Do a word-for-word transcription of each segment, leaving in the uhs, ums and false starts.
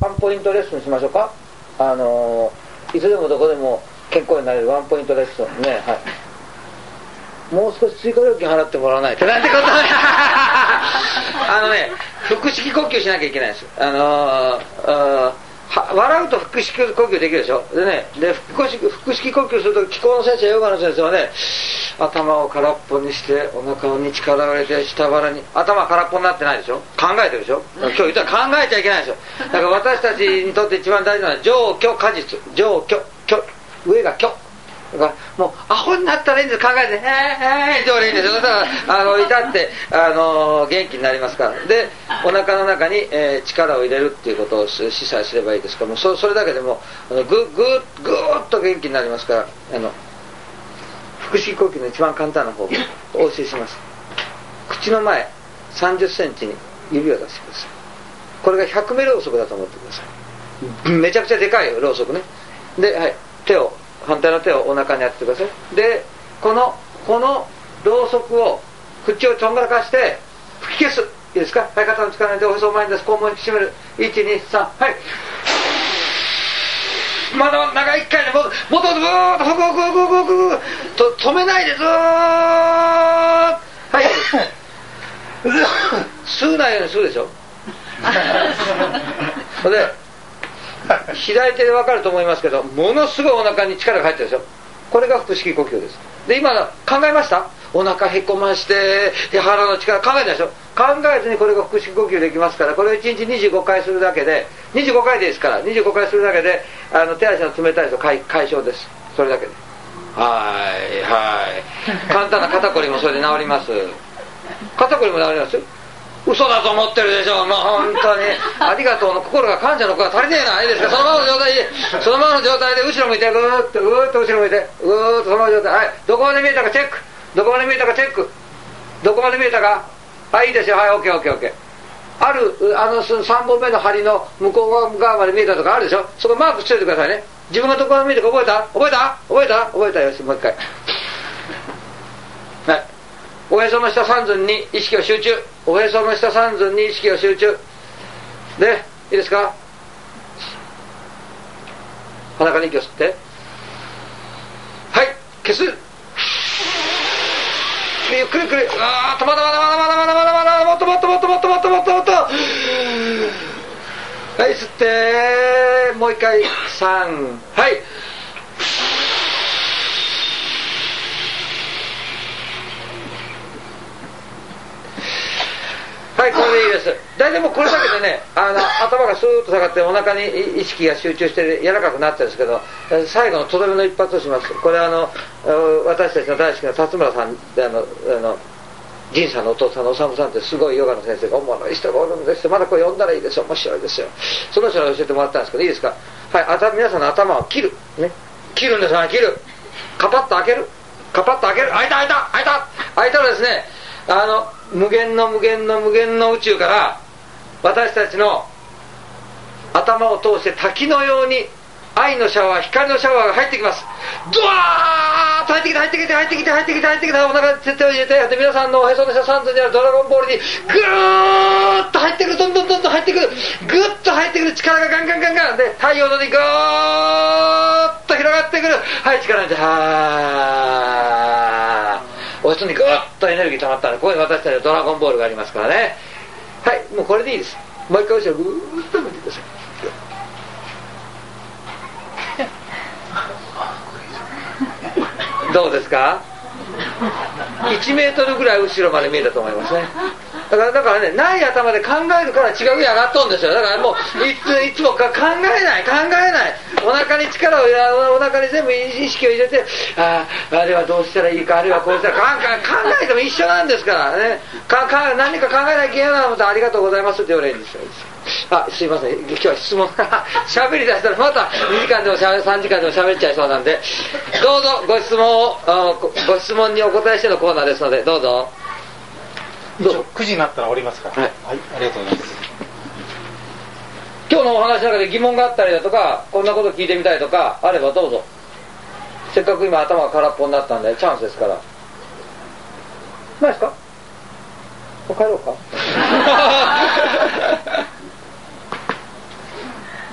ワンポイントレッスンしましょうか。あのー、いつでもどこでも健康になれるワンポイントレッスンね。はい。もう少し追加料金払ってもらわないとなんてことあのね、腹式呼吸しなきゃいけないです。あのー、あ笑うと腹式呼吸できるでしょ。でね、で腹式、腹式呼吸すると気功の先生、ヨガの先生はね、頭を空っぽにしてお腹に力を入れて下腹に、頭空っぽになってないでしょ。考えてるでしょ。今日言ったら考えちゃいけないでしょ。だから私たちにとって一番大事なのは上虚果実、上虚虚、上が虚だからもうアホになったらいいんです。考えて「へーへー」って俺いいんですよ。だからあの至ってあの元気になりますから。でお腹の中に、えー、力を入れるっていうことを示唆すればいいですから、もう そ, それだけでもあのぐぐぐーっと元気になりますから、あの腹式呼吸の一番簡単な方法をお教えします。口の前さんじゅっセンチに指を出してください。これがひゃくミリろうそくだと思ってください。めちゃくちゃでかいろうそくね。で、はい、手を反対の手をお腹に当ててください。でこのこのろうそくを口をちょんがらかして吹き消す。いいですか。はい、肩の力抜いておへそを前に出す。肛門に締める。いちにさん、はい。まだ長いいっかいでもっともっとブーッとふくふくふくふくふくと止めないでずーっと、はい吸うないように吸うでしょで左手で分かると思いますけど、ものすごいお腹に力が入ってるでしょ。これが腹式呼吸です。で今の考えました。お腹へこまして腹の力考えたでしょ。考えずにこれが腹式呼吸できますから、これをいちにちにじゅうごかいするだけで、にじゅうごかいでいいですから、にじゅうごかいするだけであの手足の冷たい人解解消です。それだけではいはい簡単な肩こりもそれで治ります。肩こりも治ります。嘘だと思ってるでしょ。もう本当にありがとうの心が感謝の声が足りねえな。いいですか。そのままの状態でそのままの状態で後ろ向いてぐーっとぐーっと後ろ向いてぐーっとそのままの状態。はい、どこまで見えたかチェック。どこまで見えたかチェック。どこまで見えたか。はい、いいですよ。はい、オッケーオッケーオッケー。あるあのさんぼんめの針の向こう側まで見えたとかあるでしょ。そこマークしといてくださいね。自分がどこまで見えたか覚えた覚えた覚えた覚えた。よし、もう一回。はい、おへその下三寸に意識を集中。おへその下三寸に意識を集中で、いいですか。鼻から息を吸って、はい、消す。ゆっくりゆっくり。あーっとまだまだまだまだまだまだまだもっともっともっともっともっともっともっと。はい、吸ってもう一回さん、はい。はい、これでいいです。大体もうこれだけでね、あの頭がスーッと下がってお腹に意識が集中して柔らかくなってるんですけど、最後のとどめの一発をします。これはあの私たちの大好きな辰村さんで、あのあの仁さんのお父さんのおさむさんってすごいヨガの先生がおもろい人がおるんですよ。まだこれ読んだらいいですよ。面白いですよ。その人に教えてもらったんですけど、いいですか。はい、頭皆さんの頭を切るね、切るんですよ。切る。カパッと開ける。カパッと開ける。開いた開いた開いた開いたらですね、あの無限の無限の無限の宇宙から私たちの頭を通して滝のように愛のシャワー、光のシャワーが入ってきます。ドワーッと入ってきて入ってきて入ってきて入ってきて入ってきて、お腹に手を入れて、で皆さんのおへその下三寸にあるドラゴンボールにグーッと入ってくる。どんどんどんどん入ってくる。グッと入ってくる。力がガンガンガンガンで太陽のにグーッと広がってくる。はい、力抜いてはー。おへそにグーッとエネルギー溜まったら、ここに私たちのドラゴンボールがありますからね。はい、もうこれでいいです。もう一回後ろグーッと向いてください。どうですか。いちメートルぐらい後ろまで見えたと思いますね。だからだからね、ない頭で考えるから違う上がっとんですよ。だからもういついつもか考えない考えない。お腹に力を入れ、お腹に全部意識を入れて、ああ、あれはどうしたらいいか、あれはこうしたら考えても一緒なんですからね。かか何か考えなきゃいけないなと思ったら、ありがとうございますって言われるんですよ。あ、すいません、今日は質問喋り出したらまたにじかんでもさんじかんでも喋っちゃいそうなんで、どうぞご質問をご質問にお答えしてのコーナーですので、どうぞ。 どうぞ。くじになったら終わりますから。 はい、 はい、ありがとうございます。 今日のお話の中で疑問があったりだとか、こんなこと聞いてみたいとかあればどうぞ。せっかく今頭が空っぽになったんでチャンスですから。ないですか。もう帰ろうか。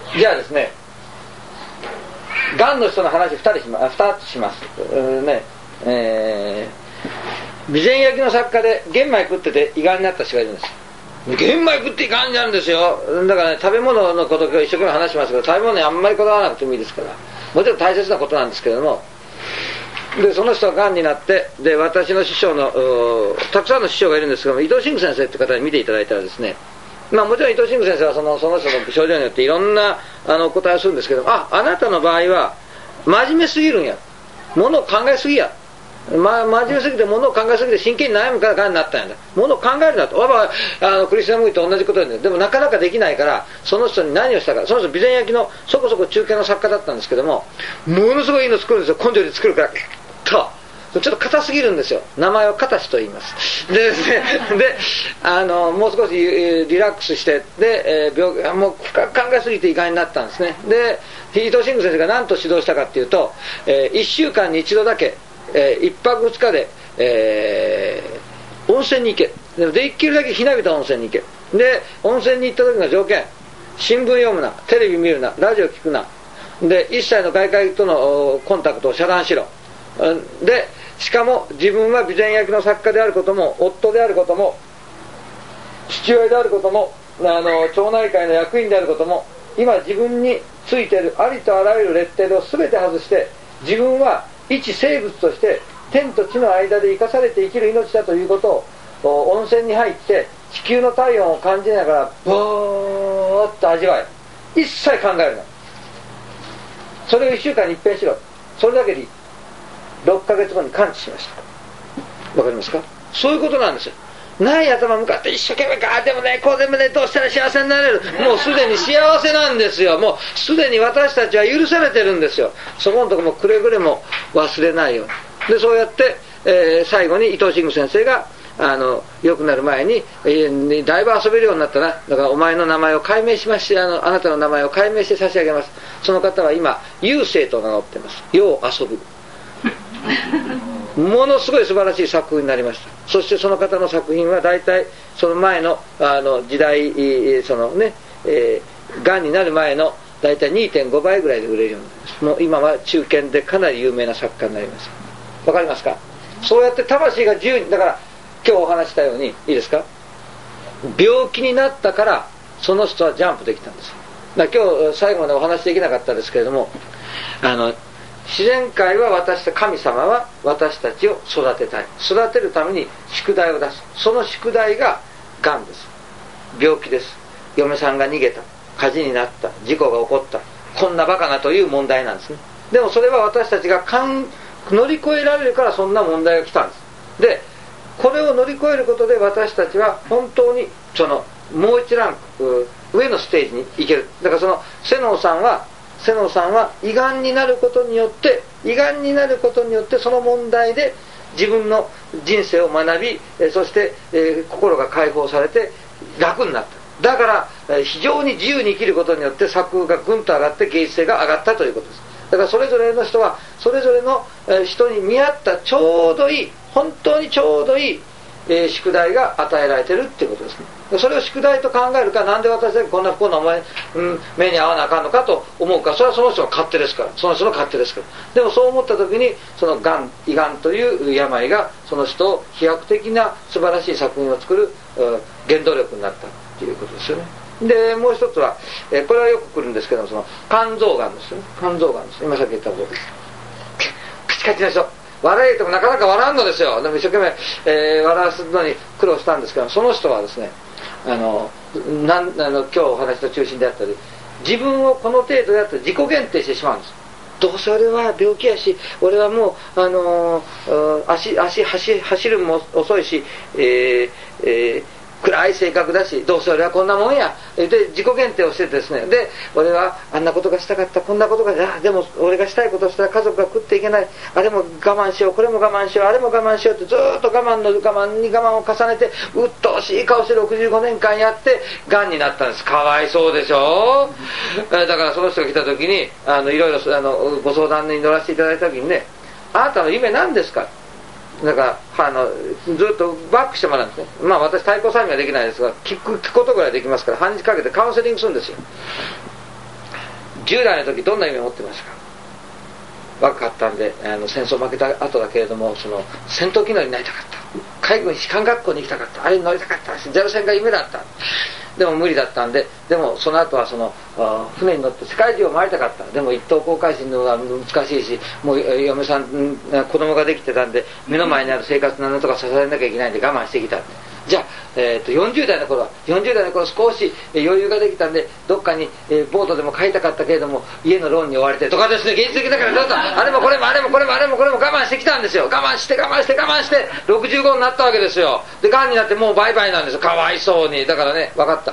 じゃあですね、がんの人の話ふたりしま、ふたつします、うねえー、備前焼きの作家で玄米食ってて胃がんになった人がいるんです。玄米食って胃がんになるんですよ。だから、ね、食べ物のことを一生懸命話しますけど、食べ物にあんまりこだわらなくてもいいですから、もちろん大切なことなんですけれども、でその人ががんになって、で私の師匠のたくさんの師匠がいるんですけども、伊藤真先生って方に見ていただいたらですね、まあ、もちろん伊藤真先生はそのその人の症状によっていろんなあの答えをするんですけども、ああなたの場合は真面目すぎるんや、ものを考えすぎや、ま、真面目すぎてものを考えすぎて真剣に悩むからがんになったんやだ、ものを考えるなと、あのクリスチャン・ムーイと同じことで、ね、でもなかなかできないから、その人に何をしたか、その人備前焼きのそこそこ中堅の作家だったんですけども、ものすごいいいの作るんですよ、根性で作るからと。ちょっと硬すぎるんですよ。名前を硬しと言います。でですね、であのもう少しリラックスしてで、えー、病もう深く考えすぎて胃がんになったんですね。で伊藤真先生が何と指導したかっていうと、えー、いっしゅうかんに一度だけ、えー、いっぱくふつかで、えー、温泉に行け、できるだけひなびた温泉に行け、で温泉に行った時の条件、新聞読むな、テレビ見るな、ラジオ聞くな、で一切の外界とのコンタクトを遮断しろ、でしかも自分は備前焼きの作家であることも、夫であることも、父親であることも、あの町内会の役員であることも、今自分についているありとあらゆるレッテルを全て外して、自分は一生物として天と地の間で生かされて生きる命だということを温泉に入って地球の体温を感じながらぼーっと味わい、一切考えるな、それをいっしゅうかんに一遍しろ、それだけでいい。ろっかげつごに完治しました。わかりますか？そういうことなんですよ。ない頭向かって一生懸命ガーでもねこうでもねどうしたら幸せになれる、もうすでに幸せなんですよ。もうすでに私たちは許されてるんですよ。そこのところもくれぐれも忘れないように。でそうやって、えー、最後に伊藤真先生があの良くなる前に、えー、だいぶ遊べるようになったな、だからお前の名前を改名しまして、あのあなたの名前を改名して差し上げます。その方は今遊星と名乗ってます。よう遊ぶものすごい素晴らしい作品になりました。そしてその方の作品は大体その前のあの時代、そのね、えー、がんになる前の大体 にてんごばいぐらいで売れるようになります。もう今は中堅でかなり有名な作家になります。わかりますか？そうやって魂が自由に、だから今日お話したようにいいですか、病気になったからその人はジャンプできたんです。だから今日最後までお話できなかったですけれども、あの自然界は私た神様は私たちを育てたい、育てるために宿題を出す。その宿題ががんです、病気です、嫁さんが逃げた、火事になった、事故が起こった、こんなバカなという問題なんですね。でもそれは私たちがかん乗り越えられるからそんな問題が来たんです。でこれを乗り越えることで私たちは本当にそのもう一ランク上のステージに行ける。だからその瀬能さんは瀬能さんは胃がんになることによって胃がんになることによってその問題で自分の人生を学び、そして、えー、心が解放されて楽になった。だから非常に自由に生きることによって作風がぐんと上がって芸術性が上がったということです。だからそれぞれの人はそれぞれの人に見合ったちょうどいい、本当にちょうどいい、えー、宿題が与えられてるっていうことですね。それを宿題と考えるか、なんで私だけこんな不幸なお前、うん、目に合わなあかんのかと思うか、それはその人の勝手ですから、その人の勝手ですから。でもそう思った時にそのがん、胃がんという病がその人を飛躍的な素晴らしい作品を作る、うん、原動力になったということですよね。でもう一つは、えー、これはよく来るんですけども、その肝臓がんですよね。肝臓がんです。今さっき言ったことです。カチカチな人、笑えてもなかなか笑うのですよ。でも一生懸命、えー、笑わすのに苦労したんですけど、その人はですね、あのなんあの今日お話の中心であったり、自分をこの程度であって自己限定してしまうんです。どうせ俺は病気やし、俺はもう、あのー、足足走走るも遅いし、えーえー暗い性格だし、どうせ俺はこんなもんやで自己限定をしてですね、で俺はあんなことがしたかった、こんなことが、あでも俺がしたいことをしたら家族が食っていけない、あれも我慢しよう、これも我慢しよう、あれも我慢しようってずっと我慢の我慢に我慢を重ねて鬱陶しい顔してろくじゅうごねんかんやってがんになったんです。かわいそうでしょだからその人が来た時にあのいろいろあのご相談に乗らせていただいた時にね、あなたの夢何ですか、だからあのずっとバックしてもらうんですね。まあ私対抗催眠はできないですが、聞くことぐらいできますから半日かけてカウンセリングするんですよ。 じゅう代の時どんな夢を持ってましたか？若かったんで、あの戦争負けた後だけれども、その戦闘機乗りになりたかった、海軍士官学校に行きたかった、あれに乗りたかった、ゼロ戦が夢だった。でも無理だったんで、でもその後はその船に乗って世界中を回りたかった。でも一等航海士のは難しいし、もう嫁さん子供ができてたんで、目の前にある生活なんとか支えなきゃいけないんで我慢してきた。じゃあ、えー、とよんじゅう代の頃はよんじゅう代の頃少し余裕ができたんで、どっかに、えー、ボートでも買いたかったけれども家のローンに追われてとかですね、現実的だからどうぞあれもこれもあれもこれもあれもこれも我慢してきたんですよ。我慢して我慢して我慢してろくじゅうごになったわけですよ。でがんになってもうバイバイなんですよ。かわいそうに。だからね、分かった、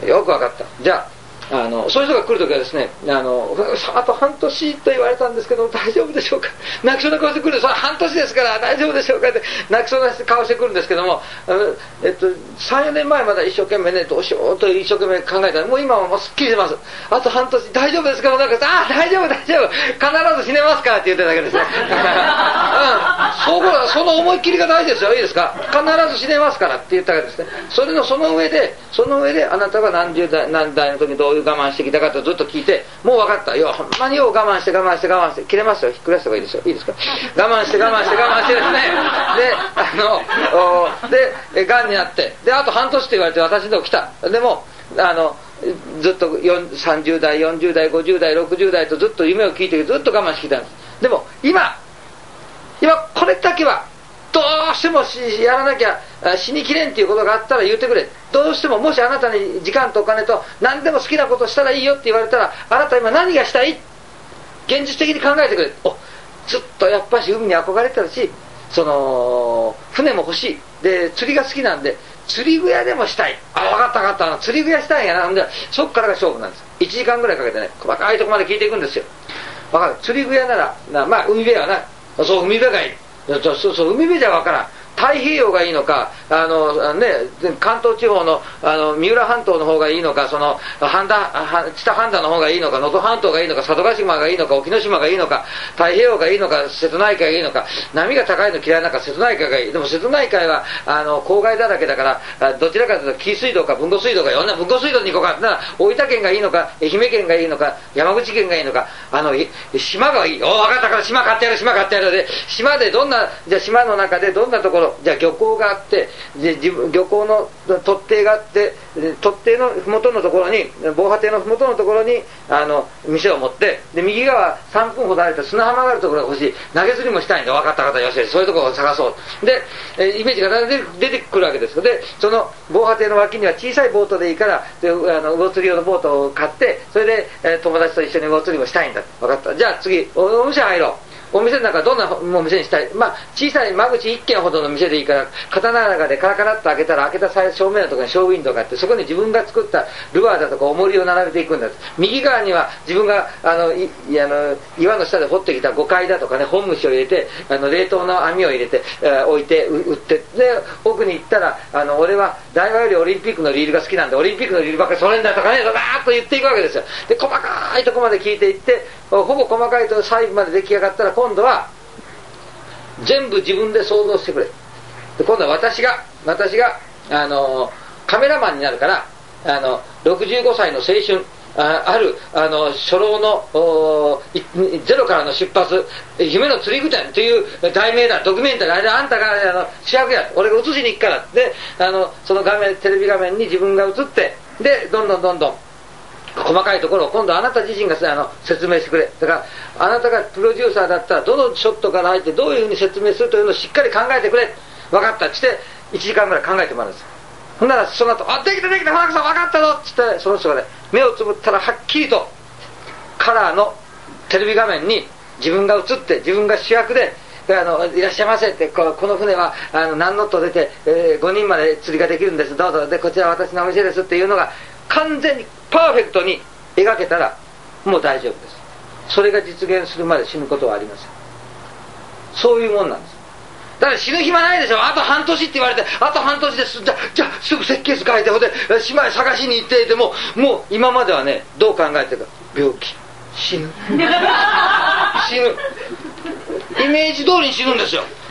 よく分かった。じゃああのそういう人が来るときはですね、あのあと半年と言われたんですけど大丈夫でしょうか、泣きそうな顔してくる。それは半年ですから大丈夫でしょうかって泣きそうな顔してくるんですけども、えっと、さんよねんまえまで一生懸命ね、どうしようと一生懸命考えたら、もう今はもうすっきりしてます。あと半年大丈夫ですか、なんかあ大丈夫大丈夫必ず死ねますからって言ってただけですね、うん、そこその思いっきりが大事ですよ。いいですか、必ず死ねますからって言ったわけですね。それのその上でその上であなたが何十代何代の時にどう我慢してきたかとずっと聞いて、もう分かったよ、ほんまによう我慢して我慢して我慢して切れますよ、ひっくり返した方がいいですよ。いいですか、我慢して我慢して我慢してですね、であのでがんになって、であと半年と言われて私のとこ来た。でもあのずっとさんじゅう代よんじゅう代ごじゅう代ろくじゅう代とずっと夢を聞いてずっと我慢してきたんです。でも今今これだけはどうしてもやらなきゃ死にきれんっていうことがあったら言ってくれ。どうしてももしあなたに時間とお金と何でも好きなことしたらいいよって言われたら、あなた今何がしたい、現実的に考えてくれ。おずっとやっぱし海に憧れてたし、その船も欲しいで釣りが好きなんで釣り具屋でもしたい。あ分かった分かった、釣り具屋したいんやな。んでそっからが勝負なんです。いちじかんぐらいかけてね、細かいとこまで聞いていくんですよ。分かる、釣り具屋ならな、まあ海辺はな、そう海辺がいい、そうそう海辺じゃ分からん、太平洋がいいのか、あの、ね、関東地方 の, あの三浦半島の方がいいのか、その半田知多半田の方がいいのか、能登半島がいいのか、佐渡島がいいのか、沖ノ島がいいのか、太平洋がいいのか、瀬戸内海がいいのか。波が高いの嫌いなのか瀬戸内海がいい。でも瀬戸内海はあの郊外だらけだから、どちらかというと紀伊水道か豊後水道か、いろんな豊後水道に行こうかなら大分県がいいのか、愛媛県がいいのか、山口県がいいのか、あの島がいい。お分かったから島買ってやる島買ってやるで、島でどんな、じゃあ島の中でどんなところ、じゃあ漁港があって、で自分漁港の突堤があって、突堤の麓のところに、防波堤の麓のところにあの店を持って、で右側さんぷんほど歩いた砂浜があるところが欲しい、投げ釣りもしたいんで、分かった方よし、そういうところを探そうで、えイメージが出て出てくるわけです。でその防波堤の脇には小さいボートでいいから、であの魚釣り用のボートを買って、それで、え友達と一緒に魚釣りもしたいんだ。分かった、じゃあ次 お, お店入ろう。お店の中どんなお店にしたい、まあ、小さい間口いっけんほどの店でいいから、刀の中でカラカラっと開けたら、開けた正面のところにショーウィンドウがあって、そこに自分が作ったルアーだとか重りを並べていくんだ。右側には自分があのいあの岩の下で掘ってきたゴカイだとかね、本虫を入れて、あの冷凍の網を入れて、えー、置いて売って、で奥に行ったら、あの俺は大和よりオリンピックのリールが好きなんで、オリンピックのリールばっかりそれんだとかね、バーッと言っていくわけですよ。で細かいところまで聞いていって、ほぼ細かいと細部まで出来上がったら、今度は全部自分で想像してくれ。で今度は私が私があのカメラマンになるから、あのろくじゅうごさいの青春、あ, あるあの初老のゼロからの出発、夢の釣り具店という題名だ、ドキュメンタリー、あれあんたがあの主役や、俺が映しに行くからで、あのその画面テレビ画面に自分が映って、でどんどんどんどん細かいところを今度あなた自身があの説明してくれ。だからあなたがプロデューサーだったら、どのショットから入ってどういうふうに説明するというのをしっかり考えてくれ。分かったっつっていちじかんぐらい考えてもらうんです。ほんならその後、あできたできた花子さん分かったぞっつって、その人がね目をつぶったらはっきりとカラーのテレビ画面に自分が映って、自分が主役で、あのいらっしゃいませって、ここの船はあの何ノット出て、えー、ごにんまで釣りができるんです、どうぞ、でこちら私のお店ですっていうのが完全にパーフェクトに描けたらもう大丈夫です。それが実現するまで死ぬことはありません。そういうもんなんです。だから死ぬ暇ないでしょ。あと半年って言われて、あと半年です、じゃじゃあすぐ設計図書いて、ほんで島へ探しに行って、でももう今まではね、どう考えてるか、病気、死ぬ死ぬイメージ通りに死ぬんですよ。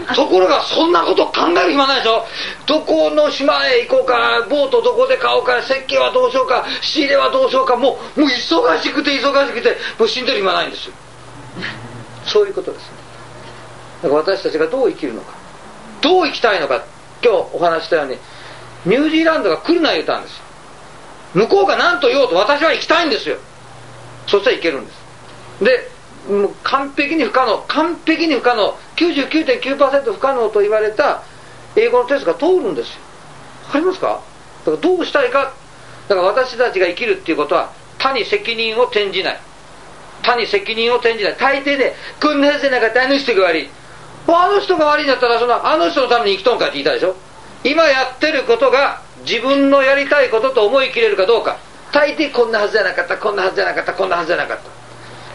ところがそんなこと考える暇ないでしょ。どこの島へ行こうか、ボートどこで買おうか、設計はどうしようか、仕入れはどうしようか、もうもう忙しくて忙しくてもう死んでる暇ないんですよ。そういうことです。だから私たちがどう生きるのか、どう生きたいのか、今日お話したようにニュージーランドが来るな言ったんです。向こうが何と言おうと私は行きたいんですよ。そしたらいけるんです。でもう完璧に不可能、完璧に不可能、 きゅうじゅうきゅうてんきゅうパーセント 不可能と言われた英語のテストが通るんですよ。わかりますか。だからどうしたいか。だから私たちが生きるっていうことは他に責任を転じない、他に責任を転じない。大抵でこんなやつじゃなかったあの人が悪い、あの人が悪いんだったらそのあの人のために生きとんかって言いたいでしょ。今やってることが自分のやりたいことと思い切れるかどうか。大抵こんなはずじゃなかった、こんなはずじゃなかった、こんなはずじゃなかった、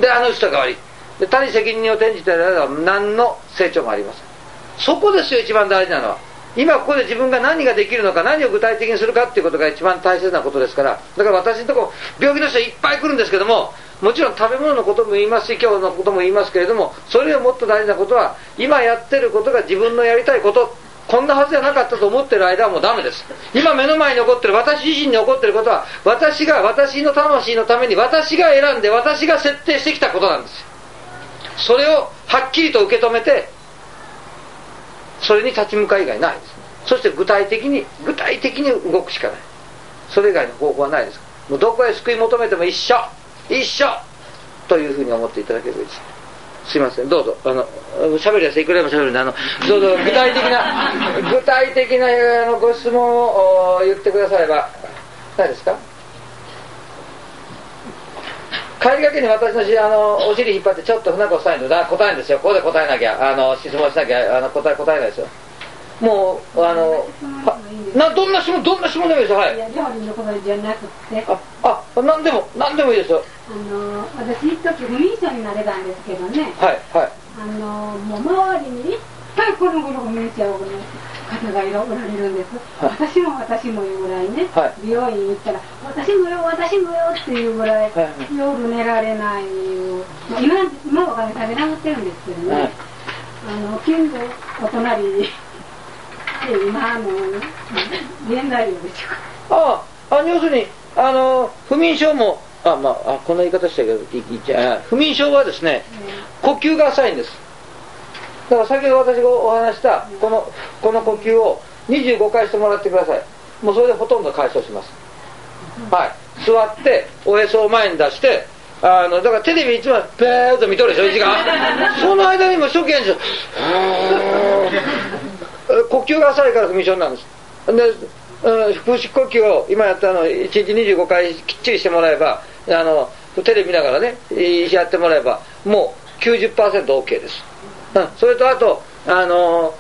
であの人が悪いで他に責任を転じたら何の成長もありません。そこですよ一番大事なのは。今ここで自分が何ができるのか、何を具体的にするかっていうことが一番大切なことですから。だから私のとこ病気の人いっぱい来るんですけども、もちろん食べ物のことも言いますし今日のことも言いますけれども、それよりもっと大事なことは今やってることが自分のやりたいこと、こんなはずじゃなかったと思ってる間はもうダメです。今目の前に起こってる、私自身に起こってることは私が、私の魂のために私が選んで私が設定してきたことなんですよ。それをはっきりと受け止めてそれに立ち向かい以外ないです。そして具体的に具体的に動くしかない。それ以外の方法はないです。もうどこへ救い求めても一緒一緒というふうに思っていただければいいです。すいません、どうぞ。あの喋るやついくらでも喋るんで、あのどうぞ具体的な具体的なあのご質問を言ってくだされば。何ですか。帰りがけに私のしあのお尻引っ張ってちょっと船越さないとだ答えるんですよ。ここで答えなきゃ、あの質問しなきゃあの答え答えないですよ。もうあのなどんな質問どんな質問でもいいですよ。はい。 いや料理のことじゃなくて、 ああ何でも何でもいいですよ。 あの私一時不眠症になれたんですけどね。 はいはい。 あのもう周りにいっぱいこの頃不眠症の方がいられるんです。はい、私も私もいうぐらいね。はい、美容院行ったら私もよ私もよっていうぐらい、はい、夜寝られない。まあ、今今はお金食べなくてるんですけどね。はい、あの近所お隣に。今あの現代用でしょうか。 ああ、要するにあの不眠症もあ、まあ、あこんな言い方したけどいいあ不眠症はですね、呼吸が浅いんです。だから先ほど私がお話したこのこの呼吸をにじゅうごかいしてもらってください。もうそれでほとんど解消します。はい、座っておへそを前に出してあのだからテレビいつもペーッと見とるでしょいちじかんその間にも初期やんですよ呼吸が浅いから不眠症なんです。で、うん、腹式呼吸を今やったのいちにちにじゅうごかいきっちりしてもらえば、あのテレビ見ながらねやってもらえばもう きゅうじゅっパーセントオーケー です。うん、それとあとあの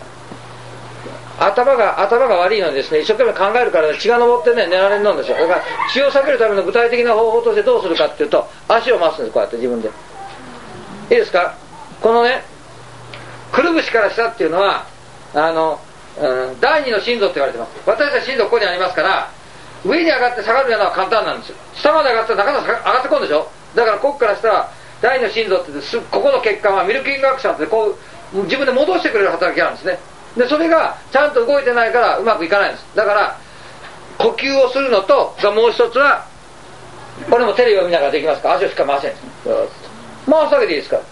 頭が頭が悪いのにですね一生懸命考えるから、ね、血が上ってね寝られるんですよ。だから血を避けるための具体的な方法としてどうするかっていうと足を回すんです。こうやって自分でいいですか。このねくるぶしから下っていうのはあの、うん、だいにの心臓って言われてます。私たち心臓ここにありますから上に上がって下がるのは簡単なんですよ。下まで上がってなかなか上がってこんでしょ。だからここから下はだいにの心臓ってすここの血管はミルキングアクションってこう自分で戻してくれる働きがあるんですね。でそれがちゃんと動いてないからうまくいかないんです。だから呼吸をするのともう一つはこれもテレビを見ながらできますから足をしっかり回せんです。回すだけでいいですから。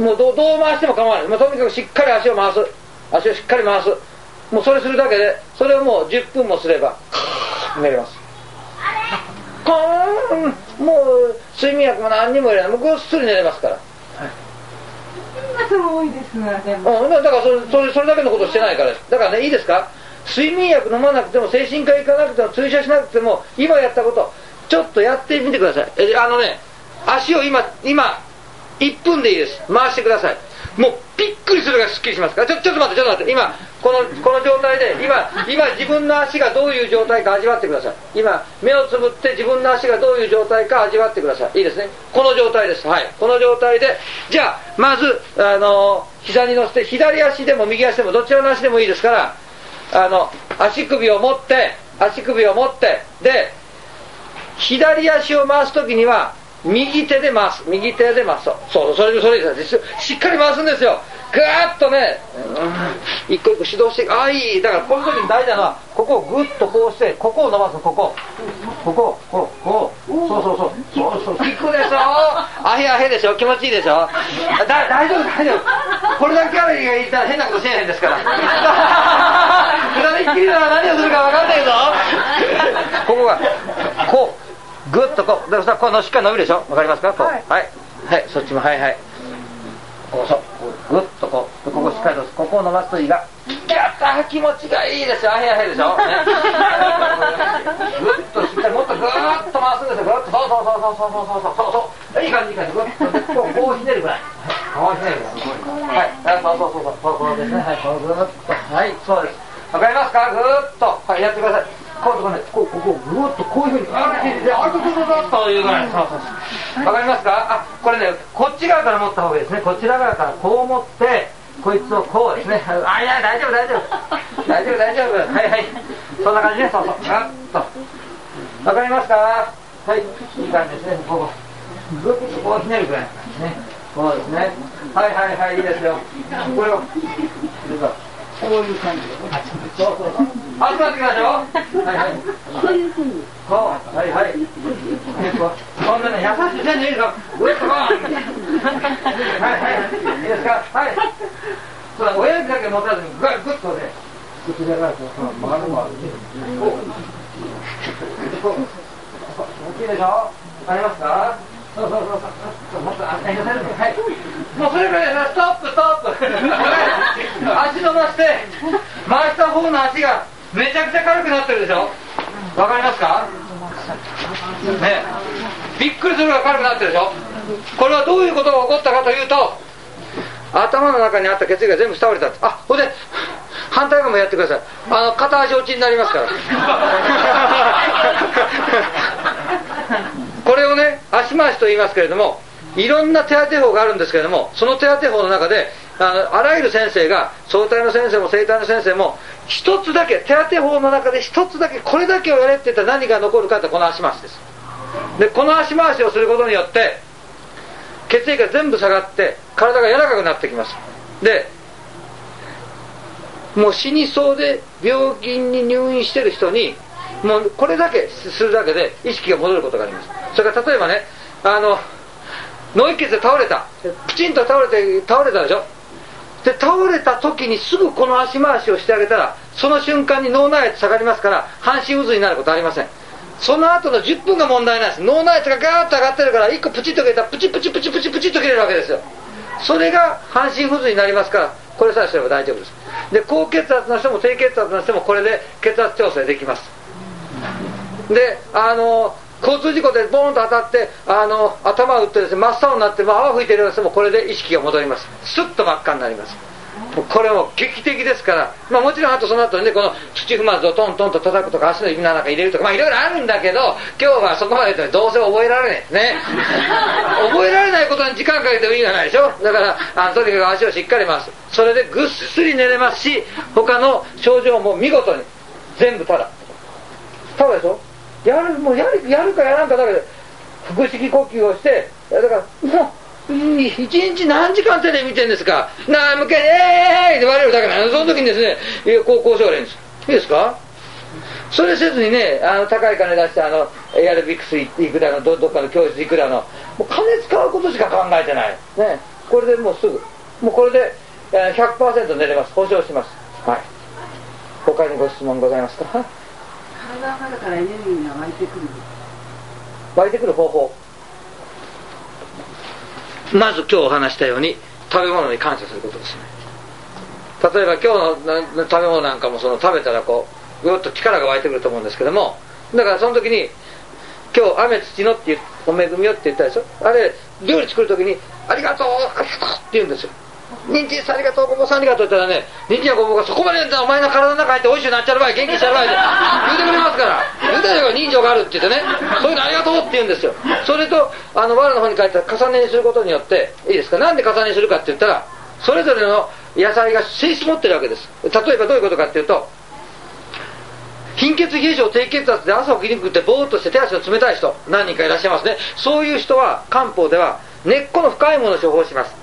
もう ど, どう回しても構わない。もうとにかくしっかり足を回す足をしっかり回す。もうそれするだけでそれをもうじゅっぷんもすれば寝れます。コーンもう睡眠薬も何にも入れない。もうぐっすり寝れますから。 そんな多いですがでも、 うん、だからそ れ, そ, れそれだけのことしてないからです。だからねいいですか。睡眠薬飲まなくても精神科行かなくても注射しなくても今やったことちょっとやってみてください。えあのね足を今今いっぷんでいいです。回してください。もうびっくりするがすっきりしますから。ちょ, ちょっと待ってちょっと待って今このこの状態で今今自分の足がどういう状態か味わってください。今目をつぶって自分の足がどういう状態か味わってください。いいですね。この状態です。はい、この状態でじゃあまずあの膝に乗せて左足でも右足でもどちらの足でもいいですからあの足首を持って足首を持ってで左足を回すときには右手で回す右手で回すそうそうそれでそれです。しっかり回すんですよ。 ぐーっとね、うん、一個一個指導して、ああいい、だからこの時に大事なのはここをぐっとこうして、ここを伸ばす、こここここうこう、そうそうそうそうそう、効くでしょ、あへあへでしょ、気持ちいいでしょ、だ大丈夫大丈夫、これだけから言ったら変なことしないんですから二人っきりなら何をするか分かんないぞここがこうぐっとこうでさ、このしっかり伸びるでしょ、分かりますか、こう、はい、はい、はい、そっちも、はいはい、こうそうぐっとこう、ここしっかりとここを伸ばすといいが、やったー、気持ちがいいですよ、あへあへでしょ、ね、ぐっとしっかりもっとぐーっと回すんですよ、ぐっと、そうそうそうそうそうそうそうそう、いい感じいい感じ、ぐっとこうこうひねるぐらい、こうひねるぐらい、はい、そうそうそうそう、こうですね、はい、こうぐーっと、はい、そうです、わかりますか、ぐーっと、はい、やってください。こうとかね、こう、ここ、ぐーっとこういうふうに、あーって、あーっと、というぐらい、そうそうそう。わかりますか？あ、これね、こっち側から持った方がいいですね。こちら側からこう持って、こいつをこうですね。あ、いや、大丈夫、大丈夫。大丈夫、大丈夫。はいはい。そんな感じね、そうそう。ガッと。わかりますか？はい。いい感じですね。こう、ぐっとこうひねるぐらいの感じね。そうですね。はいはいはい、いいですよ。これを、こういう感じで。そうそうそう。集まってきましょう。はいはい。こういうふうに。そう、はいはい。こんなね、優しい線でいいですか。ぐっとこう。はいはい。いいですか。はい。そうだ、親指だけ持たずに、ぐっぐっとね。ぐっとやらないと、回る回る。こう。こう。大きいでしょ。わかりますか。そうそうそうそう。もっと、あ、はい。もうそれぐらいで、ストップストップ。足伸ばして、回した方の足がめちゃくちゃ軽くなってるでしょ。わかりますか。ね、びっくりするぐらい軽くなってるでしょ。これはどういうことが起こったかというと、頭の中にあった血液が全部倒れた。あ、これで反対側もやってください。あの片足落ちになりますからこれをね、足回しと言いますけれども、いろんな手当て法があるんですけれども、その手当て法の中であのあらゆる先生が、相対の先生も整体の先生も一つだけ、手当て法の中で一つだけ、これだけをやれって言ったら何が残るかって、この足回しです。でこの足回しをすることによって血液が全部下がって体が柔らかくなってきます。でもう死にそうで病気に入院してる人にもうこれだけするだけで意識が戻ることがあります。それから例えばね、あの脳一血で倒れた、プチンと倒れて倒れたでしょ。で倒れた時にすぐこの足回しをしてあげたら、その瞬間に脳内圧下がりますから半身渦になることありません。その後のじゅっぷんが問題なんです。脳内圧がガーッと上がってるから、いっこプチッと切れたらプチプチプチプチプチッと切れるわけですよ。それが半身不随になりますから、これさえすれば大丈夫です。で高血圧の人も低血圧の人もこれで血圧調整できます。であの交通事故でボーンと当たってあの頭を打ってですね、真っ青になって、まあ、泡吹いてるような人もこれで意識が戻ります。スッと真っ赤になります。これも劇的ですから、まあ、もちろんあとその後にね、この土踏まずをトントンと叩くとか足の指の中に入れるとか、まあいろいろあるんだけど、今日はそこまで言ってどうせ覚えられないですね覚えられないことに時間かけても意味がないでしょ。だからあのとにかく足をしっかり回す。それでぐっすり寝れますし、他の症状も見事に全部ただただでしょ。やるもうやるやるかやらんかだけで腹式呼吸をして、だからもう一日何時間テレビ見てるんですか。なむけえーいって言われるだけなの。その時にですね、高校生がいるんです。いいですか。それせずにね、あの高い金出してあのエアロビクスいくらの ど, どっかの教室いくらのもう金使うことしか考えてないね。これでもうすぐもうこれで ひゃくパーセント 寝れます。保証します。はい。他にご質問ございますか。 体の中からエネルギーが湧いてくる湧いてくる方法、まず今日お話したように食べ物に感謝することですね。例えば今日の食べ物なんかもその食べたらこうぐっと力が湧いてくると思うんですけども、だからその時に今日雨土のってお恵みよって言ったでしょ。あれ料理作る時にありがとうありがとうって言うんですよ。人参さんありがとう、ごぼうさんありがとうって言ったらね、人参やごぼうがそこまでお前の体の中入っておいしくなっちゃう場合、元気にしちゃう場合で言うてくれますから、言うたら人情があるって言ってね、そういうのありがとうって言うんですよ。それとあの藁の方に書いて重ねにすることによって、いいですか、なんで重ねにするかって言ったら、それぞれの野菜が性質持ってるわけです。例えばどういうことかっていうと、貧血冷え性低血圧で朝起きにくくてぼーっとして手足の冷たい人何人かいらっしゃいますね。そういう人は漢方では根っこの深いものを処方します。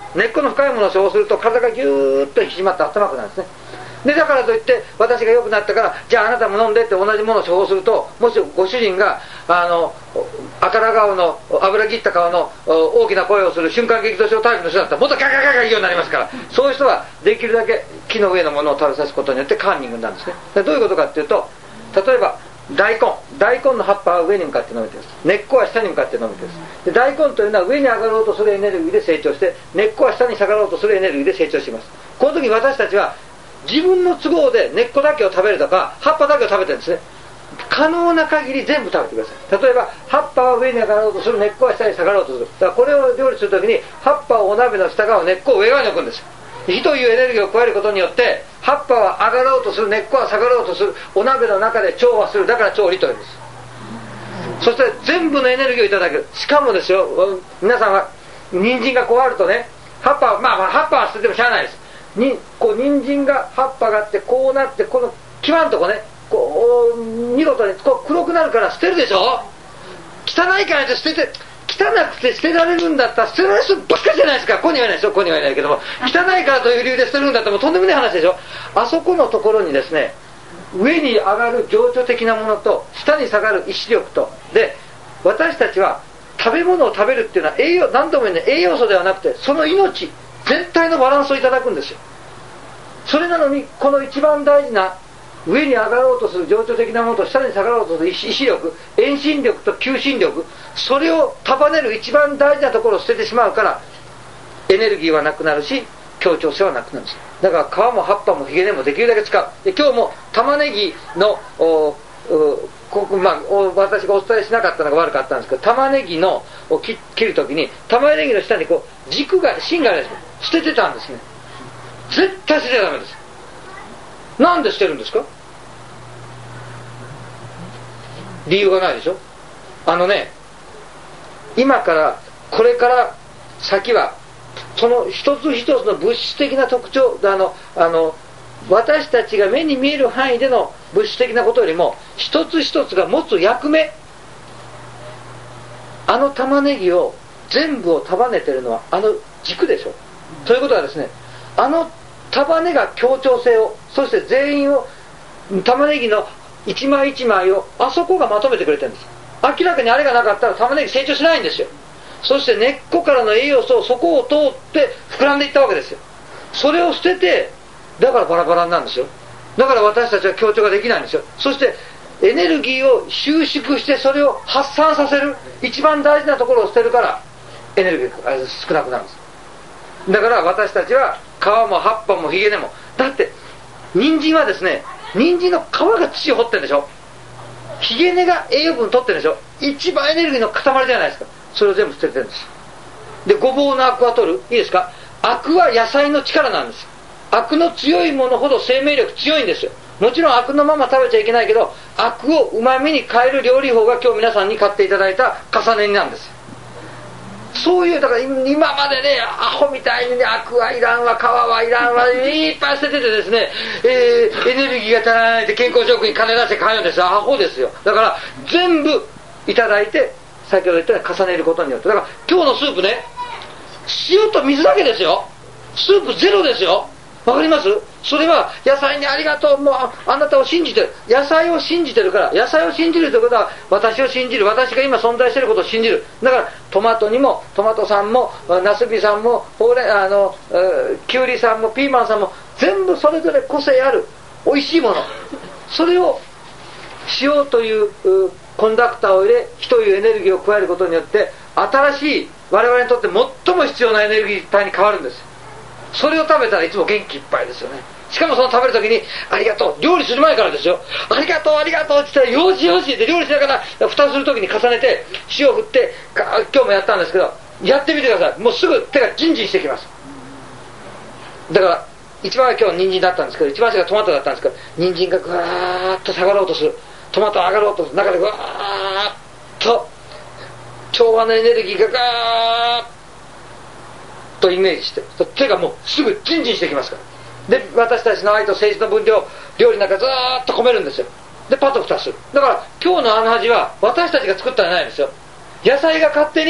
根っこの深いものを処方すると体がぎゅーっと引き締まって温かくなるんですね。でだからといって私が良くなったからじゃああなたも飲んでって同じものを処方すると、もしご主人があの赤ら顔の油切った顔の大きな声をする瞬間激怒症タイプの人だったらもっとガガガガ言うようになりますから、そういう人はできるだけ木の上のものを食べさすことによってカンニングなんですね。でどういうことかっていうと、例えば大根大根の葉っぱは上に向かって伸びてるんです。根っこは下に向かって伸びてるんです。で大根というのは上に上がろうとするエネルギーで成長して、根っこは下に下がろうとするエネルギーで成長します。この時私たちは自分の都合で根っこだけを食べるとか葉っぱだけを食べてるんですね。可能な限り全部食べてください。例えば葉っぱは上に上がろうとする、根っこは下に下がろうとする。だからこれを料理するときに葉っぱをお鍋の下側、根っこを上側に置くんです。火というエネルギーを加えることによって葉っぱは上がろうとする、根っこは下がろうとする、お鍋の中で調和する。だから調理というんです。そして全部のエネルギーをいただける。しかもですよ、皆さんは人参がこうあるとね、葉っぱはまあまあ葉っぱは捨ててもしゃあないです。にこう人参が葉っぱがあってこうなって、この基盤のとこね、こう見事にこう黒くなるから捨てるでしょ。汚いからって捨てて、汚くて捨てられるんだったら捨てられる人ばっかりじゃないですか。ここにはいないですよ、ここにはいないけども、汚いからという理由で捨てるんだったらもうとんでもない話でしょ。あそこのところにですね、上に上がる情緒的なものと下に下がる意志力とで、私たちは食べ物を食べるっていうのは栄養、何度も言うね、栄養素ではなくてその命全体のバランスをいただくんですよ。それなのにこの一番大事な上に上がろうとする情緒的なものと下に下がろうとする意志力、遠心力と求心力、それを束ねる一番大事なところを捨ててしまうからエネルギーはなくなるし協調性はなくなるんですよ。だから皮も葉っぱもひげ根もできるだけ使う。で今日も玉ねぎのおここ、まあ、私がお伝えしなかったのが悪かったんですけど、玉ねぎのを切るときに玉ねぎの下にこう軸が芯があるんです。捨ててたんですね。絶対捨てちゃダメです。なんで捨てるんですか？理由がないでしょ。あのね、今からこれから先はその一つ一つの物質的な特徴、あのあの私たちが目に見える範囲での物質的なことよりも一つ一つが持つ役目、あの玉ねぎを全部を束ねてるのはあの軸でしょ。ということはですね、あの束ねが協調性を、そして全員を、玉ねぎの一枚一枚をあそこがまとめてくれてるんです。明らかにあれがなかったら玉ねぎ成長しないんですよ。そして根っこからの栄養素をそこを通って膨らんでいったわけですよ。それを捨てて、だからバラバラなんですよ。だから私たちは協調ができないんですよ。そしてエネルギーを収縮してそれを発散させる一番大事なところを捨てるからエネルギーが少なくなるんです。だから私たちは皮も葉っぱもひげ根も、だって人参はですね、人参の皮が土を掘ってるでしょ。ひげ根が栄養分取ってるでしょ。一番エネルギーの塊じゃないですか。それを全部捨ててるんです。でごぼうのアクは取る、いいですか。アクは野菜の力なんです。アクの強いものほど生命力強いんですよ。もちろんアクのまま食べちゃいけないけど、アクをうまみに変える料理法が今日皆さんに買っていただいた重ね煮なんです。そういう、だから今までね、アホみたいにね、アクはいらんわ、皮はいらんわ、いっぱい捨てててですね、えー、エネルギーが足らないで健康食品金出して買うんですよ。アホですよ。だから全部いただいて、先ほど言ったように重ねることによって、だから今日のスープね、塩と水だけですよ。スープゼロですよ。わかります？それは野菜にありがとう、もう あ, あなたを信じてる、野菜を信じてるから。野菜を信じるということは私を信じる、私が今存在していることを信じる。だからトマトにもトマトさんもナスビさんもほうれあのキュウリさんもピーマンさんも全部それぞれ個性ある美味しいもの、それを塩というコンダクターを入れ火というエネルギーを加えることによって新しい我々にとって最も必要なエネルギー体に変わるんです。それを食べたらいつも元気いっぱいですよね。しかもその食べるときにありがとう、料理する前からですよ。ありがとうありがとうって言ったらよしよしって料理しながら蓋するときに重ねて塩を振って今日もやったんですけど、やってみてください。もうすぐ手がジンジンしてきます。だから一番は今日人参だったんですけど、一番下がトマトだったんですけど、人参がぐわーっと下がろうとする、トマトが上がろうとする中でぐわーっと調和のエネルギーがガーッとイメージして、手がもうすぐジンジンしてきますから。で私たちの愛と誠実の分量料理なんかずーっと込めるんですよ。でパッと蓋する。だから今日のあの味は私たちが作ったんじゃないんですよ。野菜が勝手に